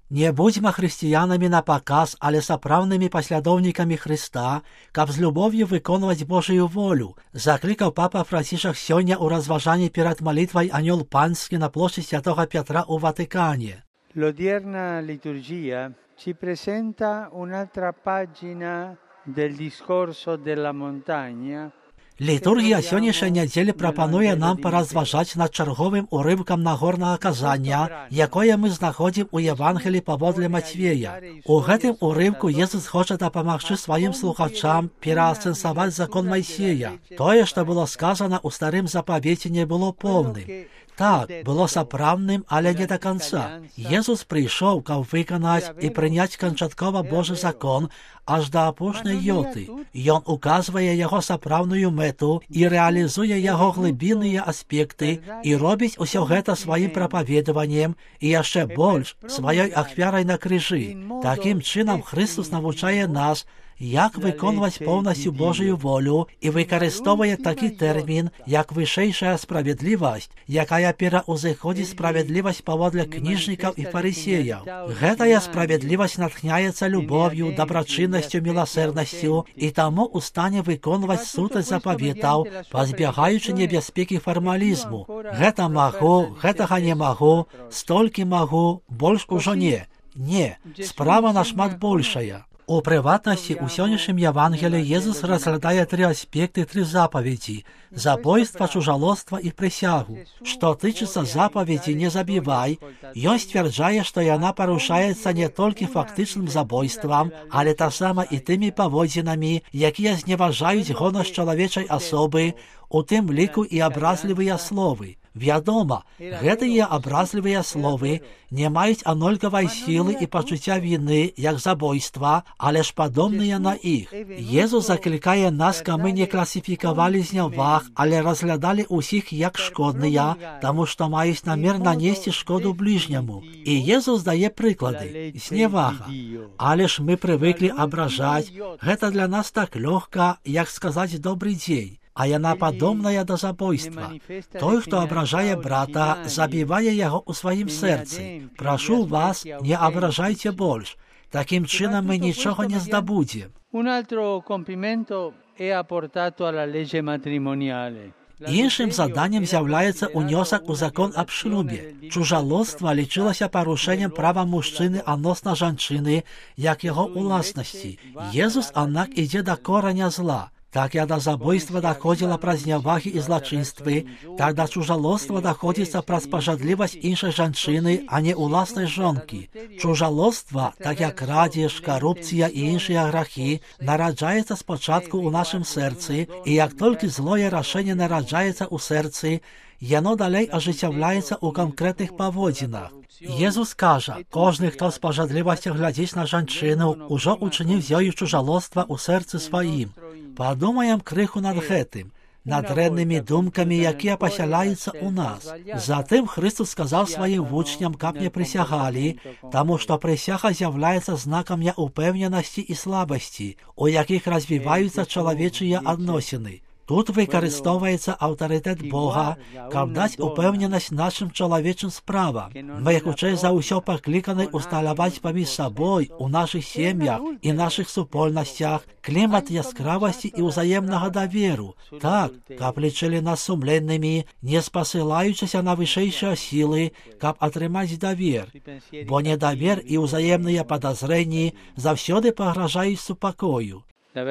Не будзьма хрысціянамі на паказ, але сапраўднымі паслядоўнікамі Хрыста, каб з любов'ю выконваць Божую волю, заклікаў папа Францішак сёння ў разважанні перад малітвай Анёл Панскі на плошчы Святога Пятра ў Ватыкане. L'odierna liturgia ci presenta un'altra pagina del discorso della montagna. Літургія сённяшняй нядзелі прапануе нам паразважаць над чарговым урыўкам нагорнага казання, якое мы знаходзім у Евангелі паводле Мацвея. У гэтым урыўку Езус хоча дапамагчы сваім слухачам пераасэнсаваць закон Майсея. Тое, што было сказана ў старым запавеце, не было поўным. Так, было сапраўдным, але не да канца. Езус прыйшоў, каб выканаць і прыняць канчаткова Божы закон аж да апошняй ёты. Ён указвае яго сапраўдную мэту і рэалізуе яго глыбінныя аспекты і робіць усё гэта сваім прапаведаваннем і яшчэ больш сваёй ахвярай на крыжы. Такім чынам Христос навучае нас, як выконваць поўнасцю Божую волю і выкарыстоўвае такі тэрмін, як вышэйшая справядлівасць, якая пераўзыходзіць справядлівасць паводле кніжнікаў і фарысеяў. Гэтая справядлівасць натхняецца любоўю, дабрачыннасцю, міласэрнасцю і таму ў стане выконваць сутнасць запаветаў, пазбягаючы небяспекі фармалізму. Гэта магу, гэтага не магу, столькі магу, больш ужо не. Не, справа нашмат большая. У прыватнасці, у сённяшнім Евангелі Езус разглядае тры аспекты, тры запаведзі – забойства, чужалоства і прысягу. Што тычыцца запаведзі «не забівай», ён сцвярджае, што яна парушаецца не толькі фактычным забойствам, але таксама і тымі паводзінамі, якія зневажаюць гонар чалавечай асобы, у тым ліку і абразлівыя словы. Вядома, гэтыя абразлівыя словы не маюць анолькавай сілы і пачуцця віны, як забойства, але ж падобныя на іх. Езус заклікае нас, каб мы не класіфікавалі зняваг, але разглядалі ўсіх як шкодныя, таму што маюць намер нанесці шкоду бліжняму. І Езус дае прыклады. Знявага. Але ж мы прывыклі абражаць. Гэта для нас так лёгка, як сказаць «добрый дзень». А яна падобная да забойства. Той, хто абражае брата, забівае яго ў сваім сэрцы. Прашу вас, не абражайце больш. Такім чынам мы нічога не здабудзем. Un altro compimento è apportato alla legge matrimoniale. Іншым заданнем з'яўляецца ўнёсак у закон аб шлюбе. Чужалоцтва лічылася парушэннем права мужчыны адносна жанчыны, як яго уласнасці. Езус, аднак, ідзе да кораня зла. Так як да забойства даходзіла праз знявагі і злачынствы, так да чужалоцтва даходзіцца праз пажадлівасць іншай жанчыны, а не уласнай жонкі. Чужалоцтва, так як крадзеж, карупцыя і іншыя грахі, нараджаецца спачатку ў нашым сэрцы, і як толькі злое рашэнне нараджаецца ў сэрцы, яно далей ажыццяўляецца ў канкрэтных паводзінах. Езус кажа, кожны, хто з пажадлівасцю глядзіць на жанчыну, ужо учыніў з ёю чужалоцтва ў сэрцы сваім. Падумаем крыху над гэтым, над дрэннымі думкамі, якія пасяляюцца ў нас. Затым Христос сказаў сваім вучням, каб не прысягалі, таму што прысяга з'яўляецца знакам няўпэўненасці і слабасці, у якіх развіваюцца чалавечыя адносіны. Тут выкарыстоўваецца аўтарытэт Бога, каб даць упэўненасць нашым чалавечым справам. Мы хутчэй за ўсё пакліканы усталяваць паміж сабой у нашых сем'ях і нашых супольнасцях клімат яскравасці і ўзаемнага даверу. Так, каб лічылі нас сумленнымі, не спасылаючыся на вышэйшыя сілы, каб атрымаць давер. Бо недавер і ўзаемныя падазрэнні заўсёды пагражаюць супакою.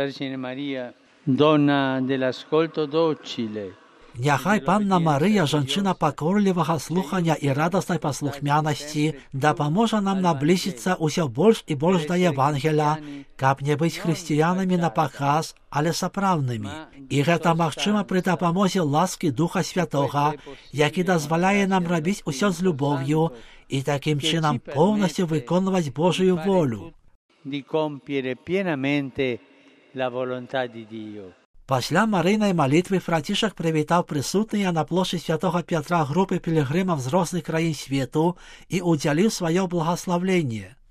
Donna dell'ascolto docile. Няхай Панна Марыя, жанчына пакорлівага слухання і радаснай паслухмянасці, дапаможа нам наблізіцца ўсё больш і больш да Евангеля, каб не быць хрысціянамі на паказ, але сапраўднымі. І гэта магчыма пры дапамозе ласкі Духа Святога, які дазваляе нам рабіць усё з любоўю і такім чынам поўнасцю выконваць Божую волю. Di compiere pienamente la volontà di Dio. Пасля марыйнай малітвы Францішак прывітаў прысутныя на плошчы Святога Пятра групы пілігрымаў з розных краін свету і ўдзяліў сваё благаслаўленне.